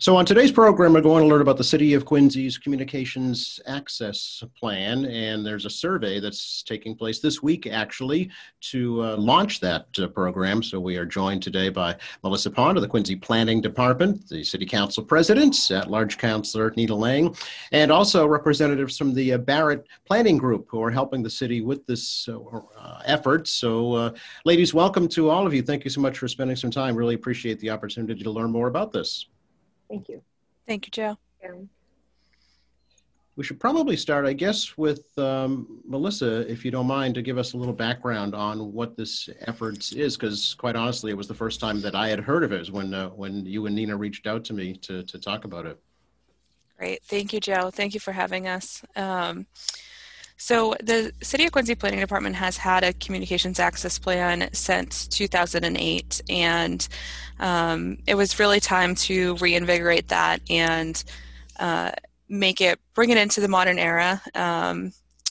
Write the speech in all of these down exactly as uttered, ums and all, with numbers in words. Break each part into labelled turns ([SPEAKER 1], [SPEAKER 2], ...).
[SPEAKER 1] So on today's program, we're going to learn about the City of Quincy's Communications Access Plan, and there's a survey that's taking place this week, actually, to uh, launch that uh, program. So we are joined today by Melissa Pond of the Quincy Planning Department, the City Council President, at-large Councilor Nina Lang, and also representatives from the uh, Barrett Planning Group who are helping the city with this uh, uh, effort. So, uh, ladies, welcome to all of you. Thank you so much for spending some time. Really appreciate the opportunity to learn more about this.
[SPEAKER 2] Thank you.
[SPEAKER 3] Thank you, Joe.
[SPEAKER 2] Yeah.
[SPEAKER 1] We should probably start, I guess, with um, Melissa, if you don't mind, to give us a little background on what this effort is, because quite honestly, it was the first time that I had heard of it when uh, when you and Nina reached out to me to, to talk about it.
[SPEAKER 3] Great. Thank you, Joe. Thank you for having us. Um, so the City of Quincy Planning Department has had a communications access plan since two thousand eight, and um, it was really time to reinvigorate that and uh, make it, bring it into the modern era. Um,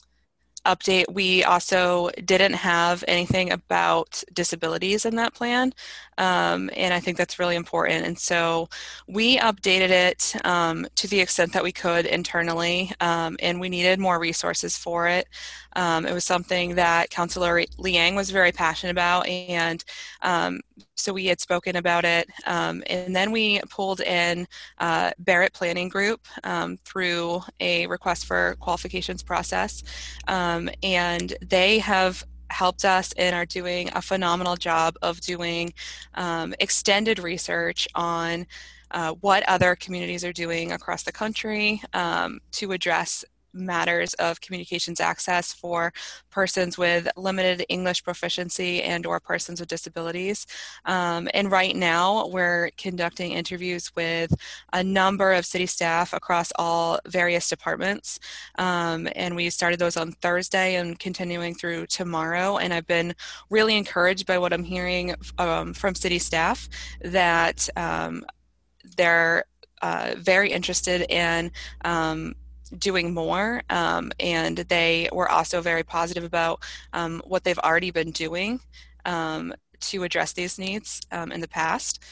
[SPEAKER 3] update, we also didn't have anything about disabilities in that plan, um, and I think that's really important. And so we updated it um, to the extent that we could internally, um, and we needed more resources for it. Um, it was something that Councilor Liang was very passionate about, and um, so we had spoken about it. Um, and then we pulled in uh, Barrett Planning Group um, through a request for qualifications process, um, and they have helped us and are doing a phenomenal job of doing um, extended research on uh, what other communities are doing across the country um, to address matters of communications access for persons with limited English proficiency and or persons with disabilities. Um, and right now we're conducting interviews with a number of city staff across all various departments. Um, and we started those on Thursday and continuing through tomorrow. And I've been really encouraged by what I'm hearing um, from city staff, that um, they're uh, very interested in um, doing more, um, and they were also very positive about um, what they've already been doing um, to address these needs um, in the past.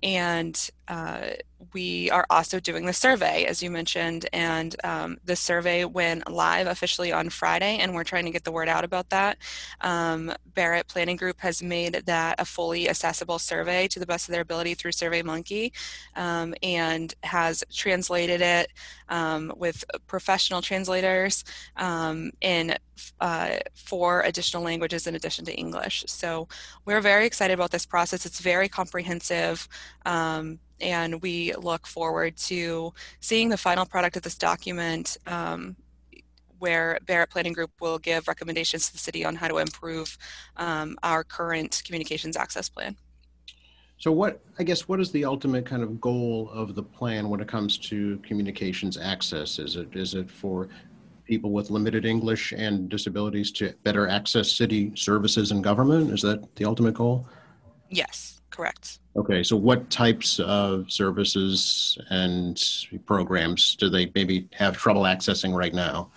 [SPEAKER 3] And uh, we are also doing the survey, as you mentioned, and um, the survey went live officially on Friday, and we're trying to get the word out about that. Um, Barrett Planning Group has made that a fully accessible survey to the best of their ability through SurveyMonkey, um, and has translated it um, with professional translators um, in uh, four additional languages in addition to English. So we're very excited about this process. It's very comprehensive. Um, and we look forward to seeing the final product of this document, um, where Barrett Planning Group will give recommendations to the city on how to improve um, our current communications access plan.
[SPEAKER 1] So what, I guess, what is the ultimate kind of goal of the plan when it comes to communications access? Is it is it for people with limited English and disabilities to better access city services and government? Is that the ultimate goal?
[SPEAKER 3] Yes, correct.
[SPEAKER 1] Okay, so what types of services and programs do they maybe have trouble accessing right now?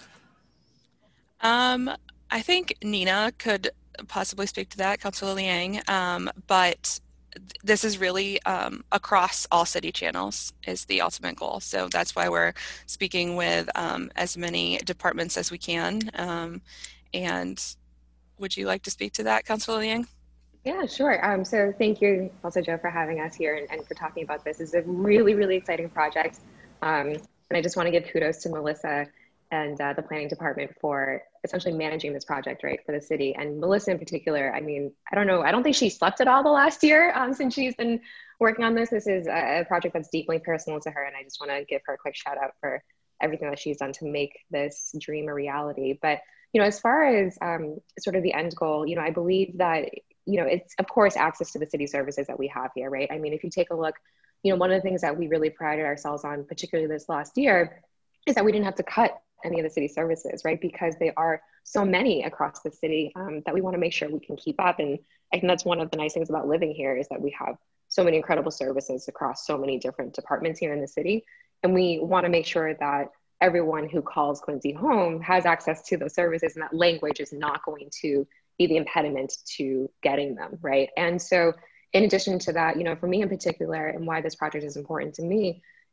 [SPEAKER 3] Um, I think Nina could possibly speak to that, Councilor Liang, um, but this is really um, across all city channels is the ultimate goal. So that's why we're speaking with um, as many departments as we can. Um, and would you like to speak to that, Councilor Liang?
[SPEAKER 2] Yeah, sure. Um, so thank you also, Joe, for having us here and, and for talking about this. It's a really, really exciting project. Um, and I just want to give kudos to Melissa and uh, the planning department for essentially managing this project, right, for the city. And Melissa in particular, I mean, I don't know, I don't think she slept at all the last year um, since she's been working on this. This is a, a project that's deeply personal to her. And I just want to give her a quick shout out for everything that she's done to make this dream a reality. But, you know, as far as um, sort of the end goal, you know, I believe that, you know, it's of course access to the city services that we have here, right? I mean, if you take a look, you know, one of the things that we really prided ourselves on, particularly this last year, is that we didn't have to cut any of the city services, right? Because they are so many across the city um, that we want to make sure we can keep up. And I think that's one of the nice things about living here is that we have so many incredible services across so many different departments here in the city. And we want to make sure that everyone who calls Quincy home has access to those services, and that language is not going to be the impediment to getting them, right? And so in addition to that, you know, for me in particular, and why this project is important to me,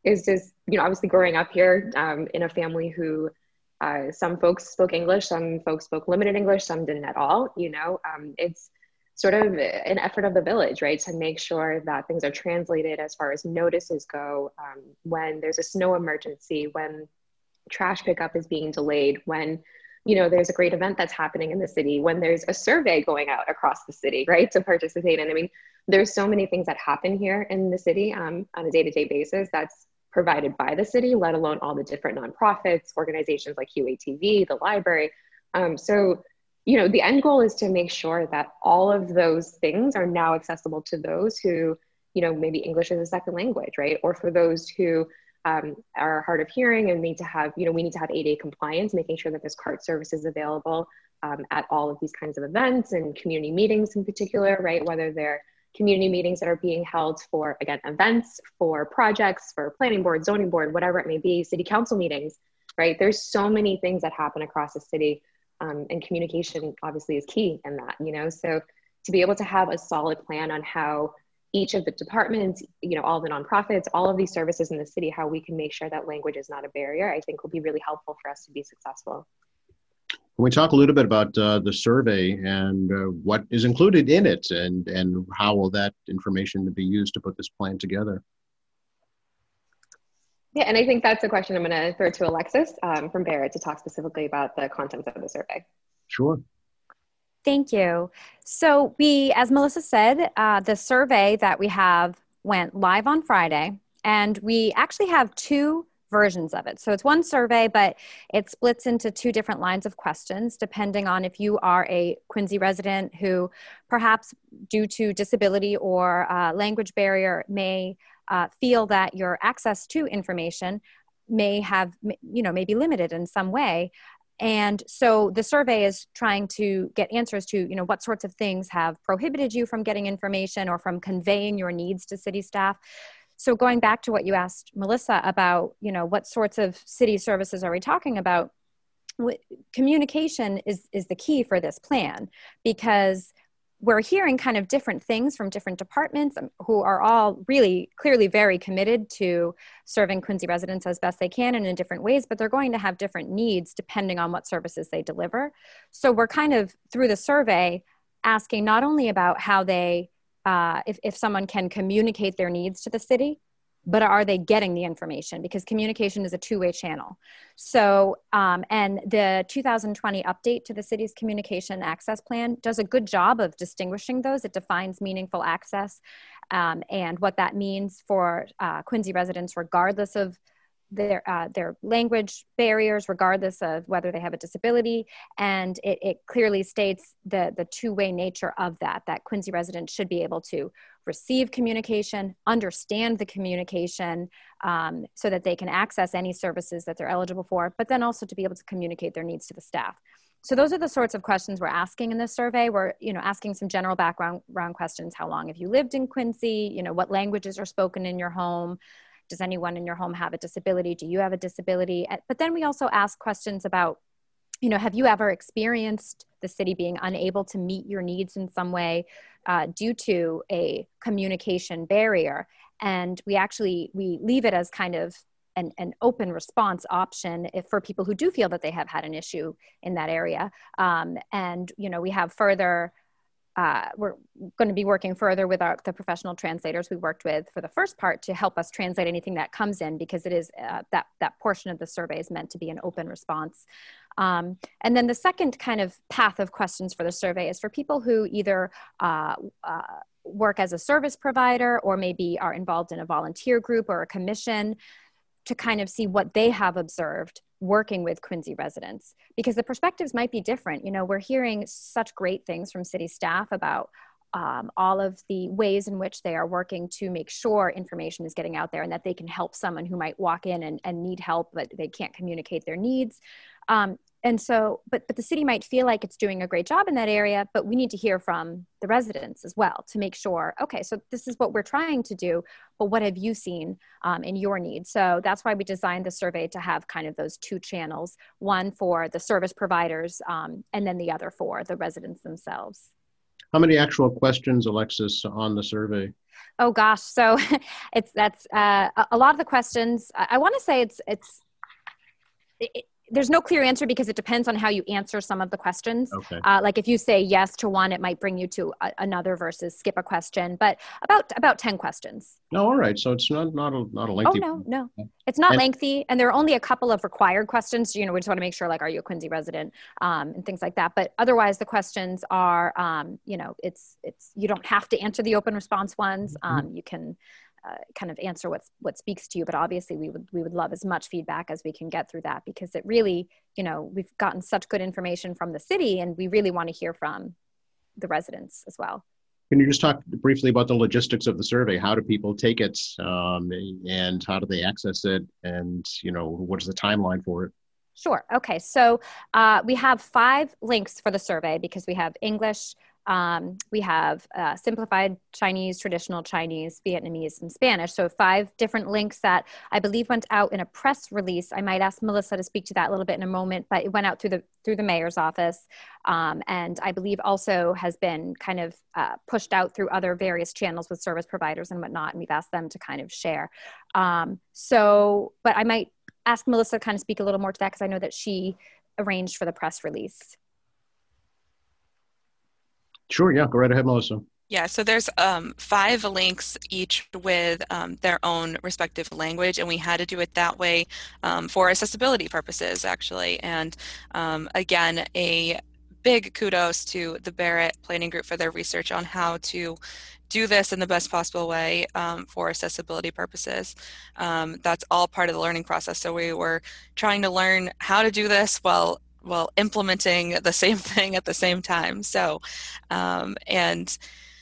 [SPEAKER 2] is just, you know, obviously growing up here um, in a family who uh, some folks spoke English, some folks spoke limited English, some didn't at all, you know, um, it's sort of an effort of the village, right? To make sure that things are translated as far as notices go, um, when there's a snow emergency, when trash pickup is being delayed, when, you know, there's a great event that's happening in the city, when there's a survey going out across the city, right, to participate in. I mean, there's so many things that happen here in the city um, on a day-to-day basis that's provided by the city, let alone all the different nonprofits, organizations like Q A T V, the library. Um, so, you know, the end goal is to make sure that all of those things are now accessible to those who, you know, maybe English is a second language, right? Or for those who um, are hard of hearing and need to have, you know, we need to have A D A compliance, making sure that there's cart service is available um, at all of these kinds of events and community meetings in particular, right? Whether they're community meetings that are being held for, again, events, for projects, for planning board, zoning board, whatever it may be, city council meetings, right? There's so many things that happen across the city. Um, and communication obviously is key in that, you know, so to be able to have a solid plan on how each of the departments, you know, all the nonprofits, all of these services in the city, how we can make sure that language is not a barrier, I think will be really helpful for us to be successful.
[SPEAKER 1] Can we talk a little bit about uh, the survey and uh, what is included in it, and, and how will that information be used to put this plan together?
[SPEAKER 2] Yeah, and I think that's a question I'm going to throw to Alexis um, from Barrett to talk specifically about the contents of the survey.
[SPEAKER 1] Sure.
[SPEAKER 4] Thank you. So we, as Melissa said, uh, the survey that we have went live on Friday, and we actually have two versions of it. So it's one survey, but it splits into two different lines of questions, depending on if you are a Quincy resident who perhaps due to disability or uh, language barrier may uh, feel that your access to information may have, you know, may be limited in some way. And so the survey is trying to get answers to, you know, what sorts of things have prohibited you from getting information or from conveying your needs to city staff. So going back to what you asked Melissa about, you know, what sorts of city services are we talking about? Communication is, is the key for this plan, because we're hearing kind of different things from different departments who are all really clearly very committed to serving Quincy residents as best they can and in different ways, but they're going to have different needs depending on what services they deliver. So we're kind of, through the survey, asking not only about how they, uh, if, if someone can communicate their needs to the city, but are they getting the information? Because communication is a two-way channel. So, um, and the two thousand twenty update to the city's communication access plan does a good job of distinguishing those. It defines meaningful access um, and what that means for uh, Quincy residents, regardless of their uh, their language barriers, regardless of whether they have a disability. And it, it clearly states the, the two-way nature of that, that Quincy residents should be able to receive communication, understand the communication um, so that they can access any services that they're eligible for, but then also to be able to communicate their needs to the staff. So those are the sorts of questions we're asking in this survey. We're, you know, asking some general background round questions. How long have you lived in Quincy? You know, what languages are spoken in your home? Does anyone in your home have a disability? Do you have a disability? But then we also ask questions about, you know, have you ever experienced the city being unable to meet your needs in some way uh, due to a communication barrier? And we actually, we leave it as kind of an, an open response option if, for people who do feel that they have had an issue in that area. Um, and, you know, we have further Uh, we're going to be working further with our, the professional translators we worked with for the first part to help us translate anything that comes in, because it is uh, that, that portion of the survey is meant to be an open response. Um, and then the second kind of path of questions for the survey is for people who either uh, uh, work as a service provider or maybe are involved in a volunteer group or a commission, to kind of see what they have observed working with Quincy residents, because the perspectives might be different. You know, we're hearing such great things from city staff about um, all of the ways in which they are working to make sure information is getting out there and that they can help someone who might walk in and, and need help, but they can't communicate their needs. Um, and so, but, but the city might feel like it's doing a great job in that area, but we need to hear from the residents as well to make sure, okay, so this is what we're trying to do, but what have you seen um, in your needs? So that's why we designed the survey to have kind of those two channels, one for the service providers um, and then the other for the residents themselves.
[SPEAKER 1] How many actual questions, Alexis, on the survey?
[SPEAKER 4] Oh gosh, so it's that's uh, a, a lot of the questions. I, I want to say it's it's. It, there's no clear answer because it depends on how you answer some of the questions.
[SPEAKER 1] Okay.
[SPEAKER 4] Uh, like if you say yes to one, it might bring you to a, another versus skip a question. But about about ten questions.
[SPEAKER 1] No, all right. So it's not not a not a
[SPEAKER 4] Oh
[SPEAKER 1] lengthy.
[SPEAKER 4] no, no, it's not
[SPEAKER 1] And-
[SPEAKER 4] lengthy, and there are only a couple of required questions. You know, we just want to make sure, like, are you a Quincy resident, um, and things like that. But otherwise, the questions are, um, you know, it's it's you don't have to answer the open response ones. Um, you can. Uh, kind of answer what's what speaks to you, but obviously we would we would love as much feedback as we can get through that, because it really, you know, we've gotten such good information from the city, and we really want to hear from the residents as well.
[SPEAKER 1] Can you just talk briefly about the logistics of the survey? How do people take it, um, and how do they access it, and you know, what is the timeline for it?
[SPEAKER 4] Sure. Okay. So uh, we have five links for the survey because we have English. Um, we have uh, simplified Chinese, traditional Chinese, Vietnamese, and Spanish. So five different links that I believe went out in a press release. I might ask Melissa to speak to that a little bit in a moment, but it went out through the through the mayor's office, um, and I believe also has been kind of uh, pushed out through other various channels with service providers and whatnot. And we've asked them to kind of share. Um, so, but I might ask Melissa to kind of speak a little more to that because I know that she arranged for the press release.
[SPEAKER 1] Sure, yeah, go right ahead, Melissa.
[SPEAKER 3] Yeah, so there's um, five links, each with um, their own respective language, and we had to do it that way um, for accessibility purposes, actually. And um, again, a big kudos to the Barrett Planning Group for their research on how to do this in the best possible way um, for accessibility purposes. Um, that's all part of the learning process. So we were trying to learn how to do this while while implementing the same thing at the same time. So, um, and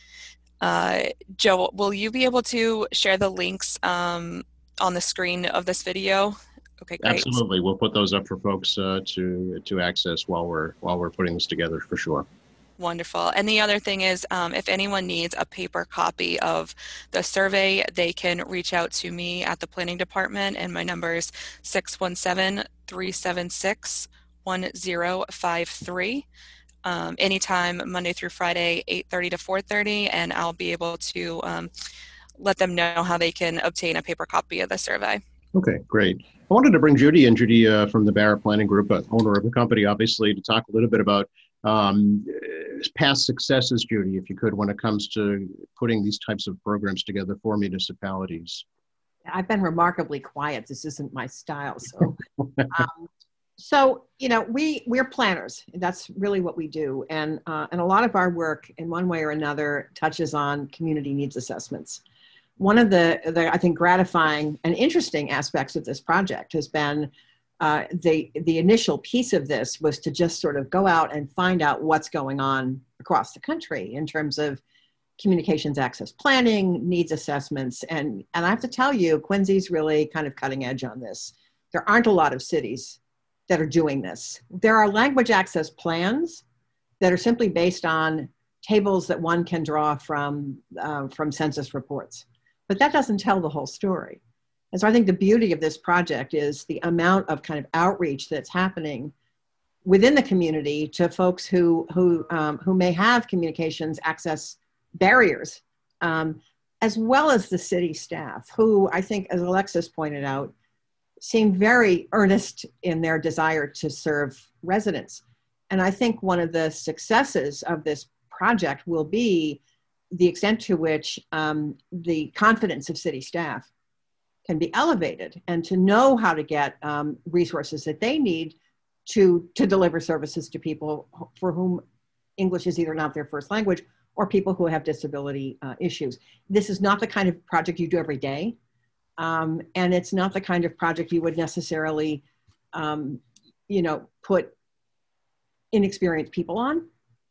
[SPEAKER 3] uh, Joe, will you be able to share the links um, on the screen of this video? Okay, great.
[SPEAKER 1] Absolutely, we'll put those up for folks uh, to to access while we're while we're putting this together for sure.
[SPEAKER 3] Wonderful. And the other thing is, um, if anyone needs a paper copy of the survey, they can reach out to me at the planning department, and my number is six one seven, three seven six, one zero five three. Um, anytime Monday through Friday, eight thirty to four thirty, and I'll be able to um, let them know how they can obtain a paper copy of the survey.
[SPEAKER 1] Okay, great. I wanted to bring Judy in, Judy uh, from the Barrett Planning Group, uh, owner of the company, obviously, to talk a little bit about um, past successes, Judy, if you could, when it comes to putting these types of programs together for municipalities.
[SPEAKER 5] I've been remarkably quiet. This isn't my style. So, um, so you know, we we're planners. That's really what we do, and uh, and a lot of our work, in one way or another, touches on community needs assessments. One of the, the I think gratifying and interesting aspects of this project has been uh, the the initial piece of this was to just sort of go out and find out what's going on across the country in terms of communications access planning, needs assessments, and and I have to tell you, Quincy's really kind of cutting edge on this. There aren't a lot of cities that are doing this. There are language access plans that are simply based on tables that one can draw from uh, from census reports, but that doesn't tell the whole story. And so I think the beauty of this project is the amount of kind of outreach that's happening within the community to folks who who um, who may have communications access barriers, um, as well as the city staff, who I think, as Alexis pointed out, seem very earnest in their desire to serve residents. And I think one of the successes of this project will be the extent to which um, the confidence of city staff can be elevated, and to know how to get um, resources that they need to, to deliver services to people for whom English is either not their first language or people who have disability uh, issues. This is not the kind of project you do every day. Um, and it's not the kind of project you would necessarily, um, you know, put inexperienced people on.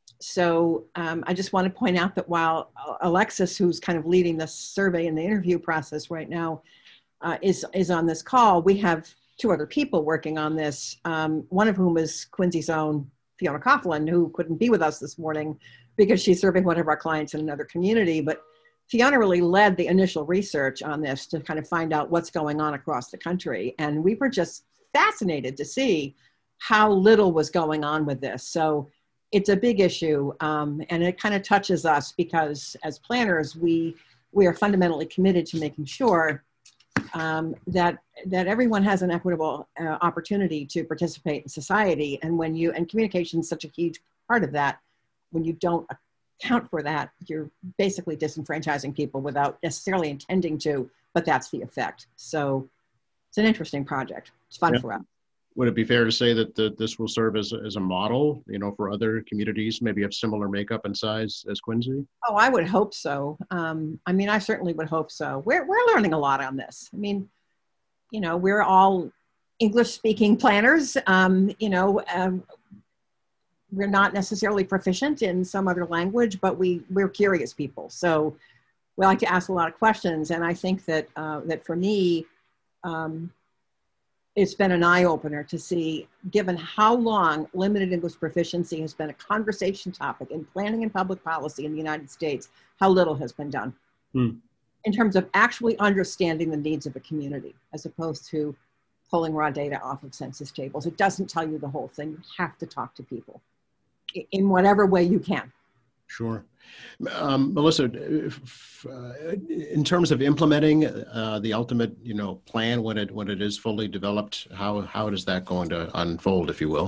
[SPEAKER 5] So um, I just want to point out that while Alexis, who's kind of leading the survey and the interview process right now, uh, is, is on this call, we have two other people working on this, um, one of whom is Quincy's own Fiona Coughlin, who couldn't be with us this morning because she's serving one of our clients in another community. But Fiona really led the initial research on this to kind of find out what's going on across the country. And we were just fascinated to see how little was going on with this. So it's a big issue, um, and it kind of touches us because as planners, we we are fundamentally committed to making sure um, that that everyone has an equitable uh, opportunity to participate in society. And when you and communication is such a huge part of that, when you don't account for that, you're basically disenfranchising people without necessarily intending to. But that's the effect. So it's an interesting project. It's fun
[SPEAKER 1] Yeah.
[SPEAKER 5] for us.
[SPEAKER 1] Would it be fair to say that the, this will serve as, as a model, you know, for other communities, maybe of similar makeup and size as Quincy?
[SPEAKER 5] Oh, I would hope so. Um, I mean, I certainly would hope so. We're, we're learning a lot on this. I mean, you know, we're all English-speaking planners. Um, you know, um, we're not necessarily proficient in some other language, but we, we're curious people. So we like to ask a lot of questions. And I think that, uh, that for me, um, it's been an eye-opener to see, given how long limited English proficiency has been a conversation topic in planning and public policy in the United States, how little has been done
[SPEAKER 1] Hmm.
[SPEAKER 5] in terms of actually understanding the needs of a community, as opposed to pulling raw data off of census tables. It doesn't tell you the whole thing. You have to talk to people i- in whatever way you can.
[SPEAKER 1] Sure. Um, Melissa, if, uh, in terms of implementing uh, the ultimate, you know, plan when it when it is fully developed, how how is that going to unfold, if you will?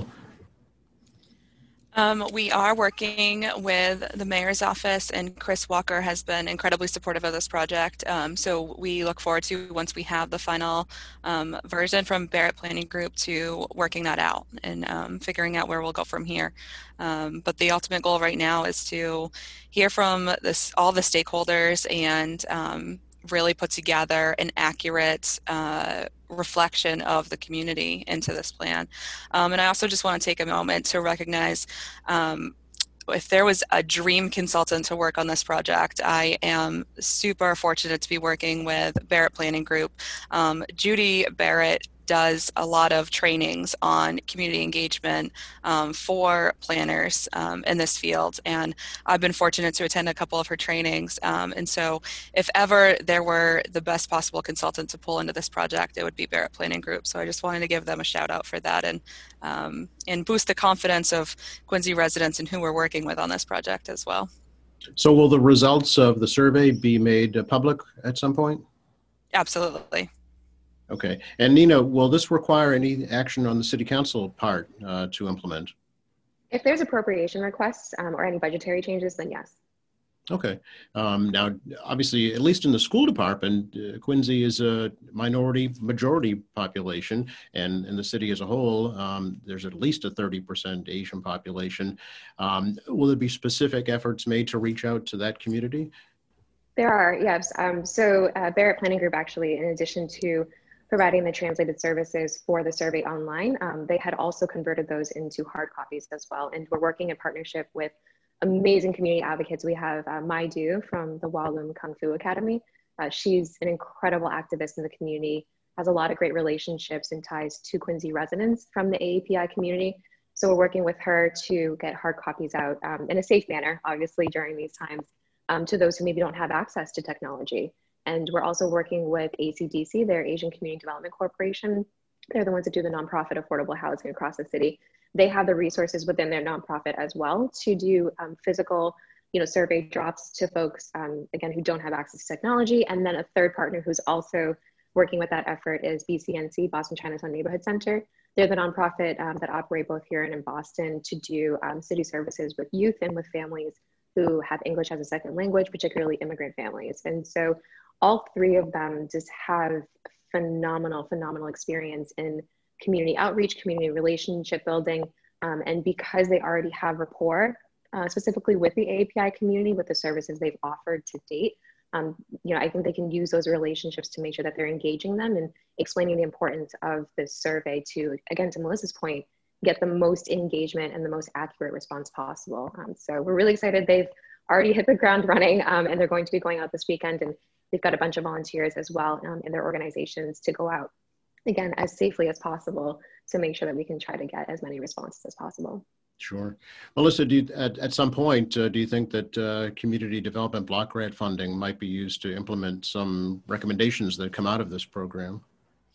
[SPEAKER 3] Um, we are working with the mayor's office, and Chris Walker has been incredibly supportive of this project. Um, so we look forward to, once we have the final um, version from Barrett Planning Group, to working that out and um, figuring out where we'll go from here. Um, but the ultimate goal right now is to hear from this, all the stakeholders, and um, really put together an accurate uh, reflection of the community into this plan. Um, and I also just want to take a moment to recognize um, if there was a dream consultant to work on this project, I am super fortunate to be working with Barrett Planning Group. Um, Judy Barrett does a lot of trainings on community engagement um, for planners um, in this field, and I've been fortunate to attend a couple of her trainings. Um, and so if ever there were the best possible consultant to pull into this project, it would be Barrett Planning Group. So I just wanted to give them a shout out for that, and um, and boost the confidence of Quincy residents and who we're working with on this project as well.
[SPEAKER 1] So will the results of the survey be made uh, public at some point?
[SPEAKER 3] Absolutely.
[SPEAKER 1] Okay. And Nina, will this require any action on the city council part uh, to implement?
[SPEAKER 2] If there's appropriation requests um, or any budgetary changes, then yes.
[SPEAKER 1] Okay. Um, now, obviously, at least in the school department, uh, Quincy is a minority majority population, and in the city as a whole, um, there's at least a thirty percent Asian population. Um, will there be specific efforts made to reach out to that community?
[SPEAKER 2] There are, yes. Um, so uh, Barrett Planning Group, actually, in addition to providing the translated services for the survey online, um, they had also converted those into hard copies as well. And we're working in partnership with amazing community advocates. We have uh, Mai Du from the Walloon Kung Fu Academy. Uh, she's an incredible activist in the community, has a lot of great relationships and ties to Quincy residents from the A A P I community. So we're working with her to get hard copies out um, in a safe manner, obviously during these times, um, to those who maybe don't have access to technology. And we're also working with A C D C, their Asian Community Development Corporation. They're the ones that do the nonprofit affordable housing across the city. They have the resources within their nonprofit as well to do um, physical, you know, survey drops to folks, um, again, who don't have access to technology. And then a third partner who's also working with that effort is B C N C, Boston Chinatown Neighborhood Center. They're the nonprofit um, that operate both here and in Boston to do um, city services with youth and with families who have English as a second language, particularly immigrant families. And so all three of them just have phenomenal, phenomenal experience in community outreach, community relationship building. Um, and because they already have rapport, uh, specifically with the A A P I community, with the services they've offered to date, um, you know, I think they can use those relationships to make sure that they're engaging them and explaining the importance of this survey to, again, to Melissa's point, get the most engagement and the most accurate response possible. Um, so we're really excited. They've already hit the ground running, um, and they're going to be going out this weekend, and they've got a bunch of volunteers as well um, in their organizations to go out, again, as safely as possible to make sure that we can try to get as many responses as possible.
[SPEAKER 1] Sure. Melissa, do you, at, at some point, uh, do you think that uh, community development block grant funding might be used to implement some recommendations that come out of this program?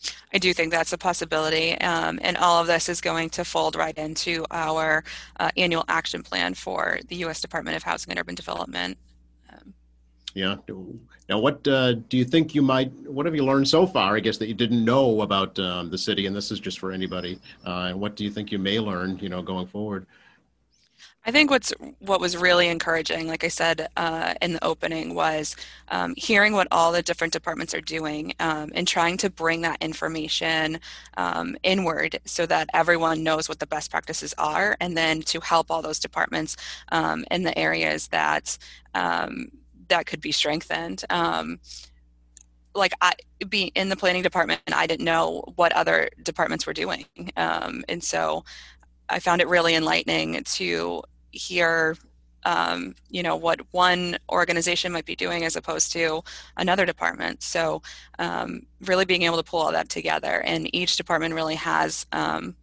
[SPEAKER 3] I do think that's a possibility, um, and all of this is going to fold right into our uh, annual action plan for the U S Department of Housing and Urban Development. Um,
[SPEAKER 1] Yeah. Now, what uh, do you think you might, what have you learned so far, I guess, that you didn't know about um, the city? And this is just for anybody. Uh, and what do you think you may learn, you know, going forward?
[SPEAKER 3] I think what's what was really encouraging, like I said uh, in the opening, was um, hearing what all the different departments are doing um, and trying to bring that information um, inward so that everyone knows what the best practices are, and then to help all those departments um, in the areas that um, that could be strengthened. Um, like I be in the planning department, I didn't know what other departments were doing, um, and so I found it really enlightening to hear, um, you know, what one organization might be doing as opposed to another department. So um, really being able to pull all that together, and each department really has, um,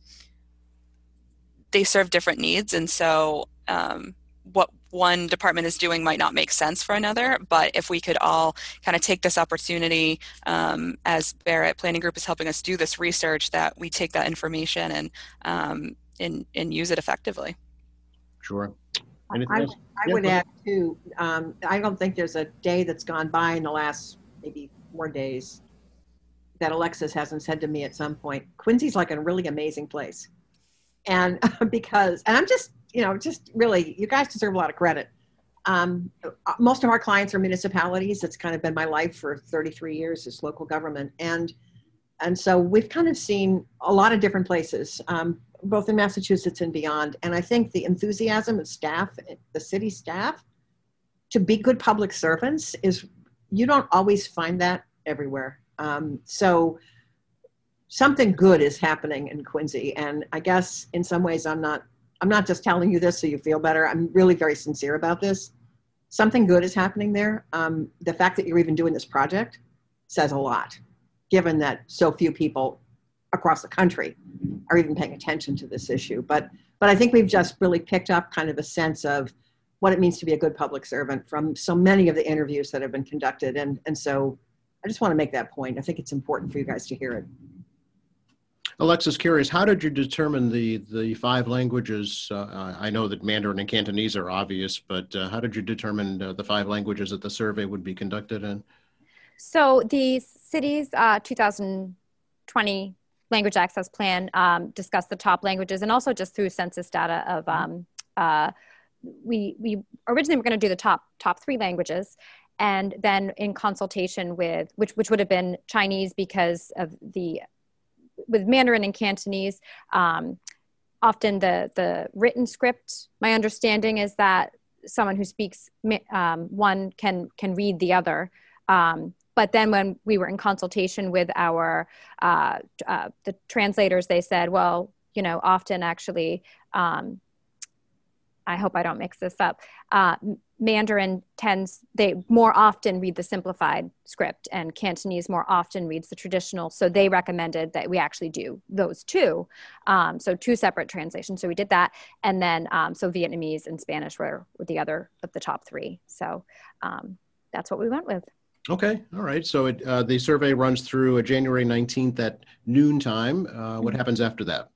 [SPEAKER 3] they serve different needs. And so um, what one department is doing might not make sense for another, but if we could all kind of take this opportunity, um, as Barrett Planning Group is helping us do this research, that we take that information and um, and, and use it effectively.
[SPEAKER 1] Sure.
[SPEAKER 5] I, I
[SPEAKER 1] yeah,
[SPEAKER 5] would add too, um, I don't think there's a day that's gone by in the last maybe four days that Alexis hasn't said to me at some point, Quincy's like a really amazing place. And because, and I'm just, you know, just really, you guys deserve a lot of credit. Um, most of our clients are municipalities. It's kind of been my life for thirty-three years as local government. And, and so we've kind of seen a lot of different places, um, both in Massachusetts and beyond. And I think the enthusiasm of staff, the city staff, to be good public servants is, you don't always find that everywhere. Um, so something good is happening in Quincy. And I guess in some ways I'm not, I'm not just telling you this so you feel better. I'm really very sincere about this. Something good is happening there. Um, the fact that you're even doing this project says a lot, given that so few people across the country are even paying attention to this issue. But but I think we've just really picked up kind of a sense of what it means to be a good public servant from so many of the interviews that have been conducted. And, and so I just want to make that point. I think it's important for you guys to hear it.
[SPEAKER 1] Alexis, curious, how did you determine the, the five languages? Uh, I know that Mandarin and Cantonese are obvious, but uh, how did you determine uh, the five languages that the survey would be conducted in?
[SPEAKER 4] So the city's uh, two thousand twenty language access plan um, discussed the top languages, and also just through census data of um, uh, we we originally were going to do the top top three languages, and then in consultation with which which would have been Chinese because of the with Mandarin and Cantonese, um, often the the written script. My understanding is that someone who speaks um, one can can read the other. Um, But then when we were in consultation with our, uh, uh, the translators, they said, well, you know, often actually, um, I hope I don't mix this up, uh, Mandarin tends, they more often read the simplified script, and Cantonese more often reads the traditional. So they recommended that we actually do those two. Um, so two separate translations. So we did that. And then, um, so Vietnamese and Spanish were, were the other of the top three. So um, that's what we went with.
[SPEAKER 1] Okay, all right. So it, uh, the survey runs through uh, January nineteenth at noontime. Uh, what happens after that?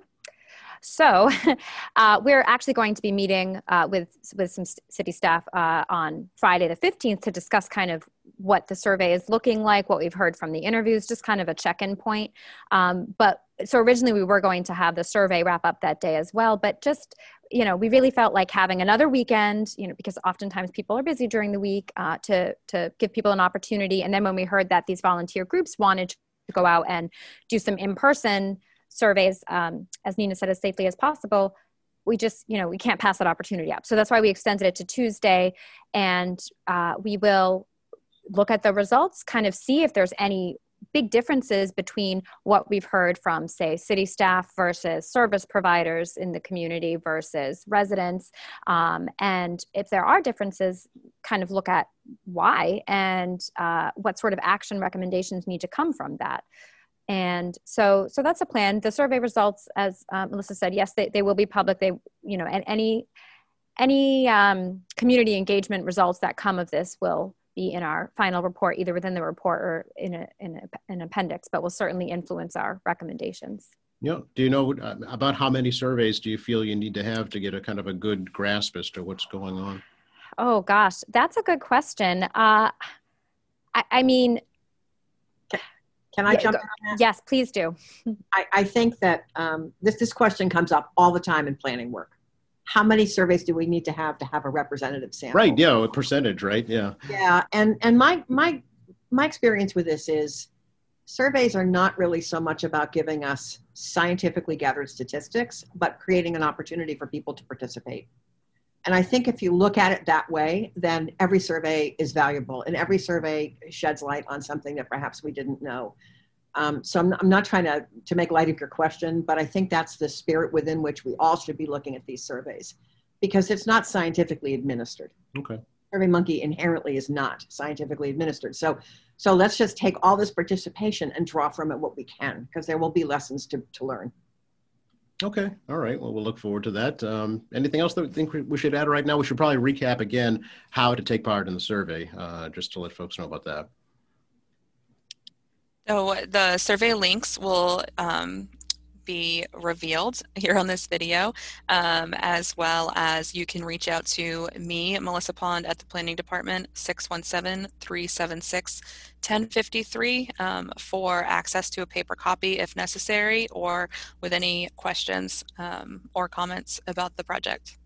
[SPEAKER 4] So uh, we're actually going to be meeting uh, with, with some city staff uh, on Friday the fifteenth to discuss kind of what the survey is looking like, what we've heard from the interviews, just kind of a check-in point. Um, but so originally we were going to have the survey wrap up that day as well, but just, you know, we really felt like having another weekend, you know, because oftentimes people are busy during the week, uh, to, to give people an opportunity. And then when we heard that these volunteer groups wanted to go out and do some in-person surveys, um, as Nina said, as safely as possible, we just, you know, we can't pass that opportunity up. So that's why we extended it to Tuesday, and uh, we will look at the results, kind of see if there's any big differences between what we've heard from, say, city staff versus service providers in the community versus residents. Um, and if there are differences, kind of look at why and uh, what sort of action recommendations need to come from that. And so, so that's a plan. The survey results, as uh, Melissa said, yes, they, they will be public. They, you know, and any, any um, community engagement results that come of this will be in our final report, either within the report or in a, in a, in a appendix, but will certainly influence our recommendations.
[SPEAKER 1] Yeah. Do you know uh, about how many surveys do you feel you need to have to get a kind of a good grasp as to what's going on?
[SPEAKER 4] Oh gosh, that's a good question. Uh, I, I mean,
[SPEAKER 5] can I
[SPEAKER 4] yeah,
[SPEAKER 5] jump
[SPEAKER 4] go,
[SPEAKER 5] in on that?
[SPEAKER 4] Yes, please do.
[SPEAKER 5] I, I think that um, this, this question comes up all the time in planning work. How many surveys do we need to have to have a representative sample?
[SPEAKER 1] Right. Yeah. A percentage, right? Yeah.
[SPEAKER 5] Yeah. And, and my, my, my experience with this is surveys are not really so much about giving us scientifically gathered statistics, but creating an opportunity for people to participate. And I think if you look at it that way, then every survey is valuable and every survey sheds light on something that perhaps we didn't know. Um, so I'm, I'm not trying to, to make light of your question, but I think that's the spirit within which we all should be looking at these surveys, because it's not scientifically administered.
[SPEAKER 1] Okay.
[SPEAKER 5] SurveyMonkey inherently is not scientifically administered. So, so let's just take all this participation and draw from it what we can, because there will be lessons to, to learn.
[SPEAKER 1] Okay. All right. Well, we'll look forward to that. Um, anything else that we think we should add right now? We should probably recap again how to take part in the survey, uh, just to let folks know about that.
[SPEAKER 3] So the survey links will um, be revealed here on this video, um, as well as you can reach out to me, Melissa Pond, at the Planning Department, six one seven, three seven six, one zero five three um, for access to a paper copy if necessary, or with any questions um, or comments about the project.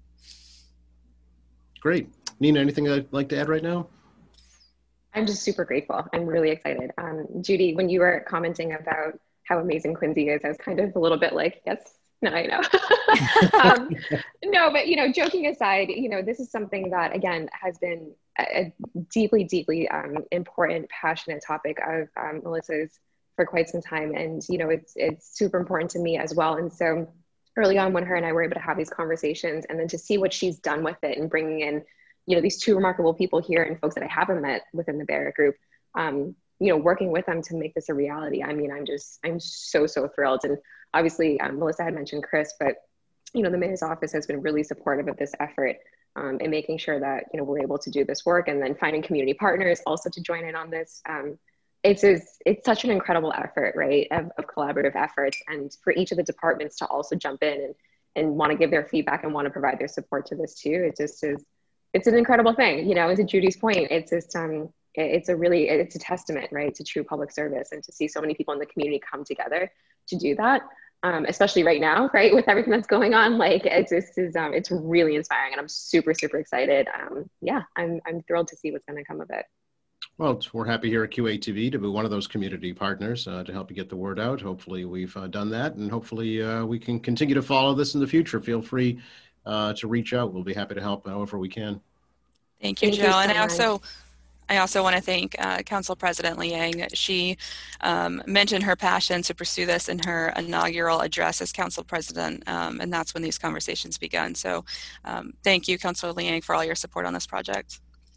[SPEAKER 1] Great. Nina, anything you'd like to add right now?
[SPEAKER 2] I'm just super grateful. I'm really excited. Um, Judy, when you were commenting about how amazing Quincy is, I was kind of a little bit like, yes, no, I know. um, no, but, you know, joking aside, you know, this is something that, again, has been a, a deeply, deeply um, important, passionate topic of um, Melissa's for quite some time. And, you know, it's, it's super important to me as well. And so early on when her and I were able to have these conversations, and then to see what she's done with it and bringing in, you know, these two remarkable people here and folks that I haven't met within the Barrett Group, um, you know, working with them to make this a reality. I mean, I'm just, I'm so, so thrilled. And obviously, um, Melissa had mentioned Chris, but, you know, the mayor's office has been really supportive of this effort um, and making sure that, you know, we're able to do this work, and then finding community partners also to join in on this. Um, it's, it's, it's such an incredible effort, right, of, of collaborative efforts, and for each of the departments to also jump in and, and want to give their feedback and want to provide their support to this too. It just is, it's an incredible thing, you know, and to Judy's point, it's just, um, it's a really, it's a testament, right, to true public service, and to see so many people in the community come together to do that, um, especially right now, right, with everything that's going on. Like, it just is, um, it's really inspiring, and I'm super, super excited. Um, yeah, I'm, I'm thrilled to see what's going to come of it.
[SPEAKER 1] Well, we're happy here at Q A T V to be one of those community partners uh, to help you get the word out. Hopefully we've uh, done that, and hopefully uh, we can continue to follow this in the future. Feel free uh, to reach out. We'll be happy to help however we can.
[SPEAKER 3] Thank you,
[SPEAKER 2] Thank
[SPEAKER 3] Joe.
[SPEAKER 2] you so
[SPEAKER 3] and I also,
[SPEAKER 2] much.
[SPEAKER 3] I also want to thank uh, Council President Liang. She um, mentioned her passion to pursue this in her inaugural address as Council President, um, and that's when these conversations begun. So um, thank you, Councilor Liang, for all your support on this project.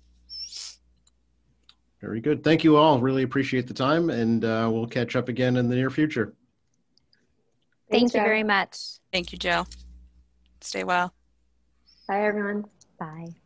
[SPEAKER 1] Very good. Thank you all. Really appreciate the time, and uh, we'll catch up again in the near future.
[SPEAKER 4] Thank
[SPEAKER 2] Thanks,
[SPEAKER 4] you
[SPEAKER 2] Joe.
[SPEAKER 4] very much.
[SPEAKER 3] Thank you, Joe. Stay well.
[SPEAKER 2] Bye, everyone.
[SPEAKER 4] Bye.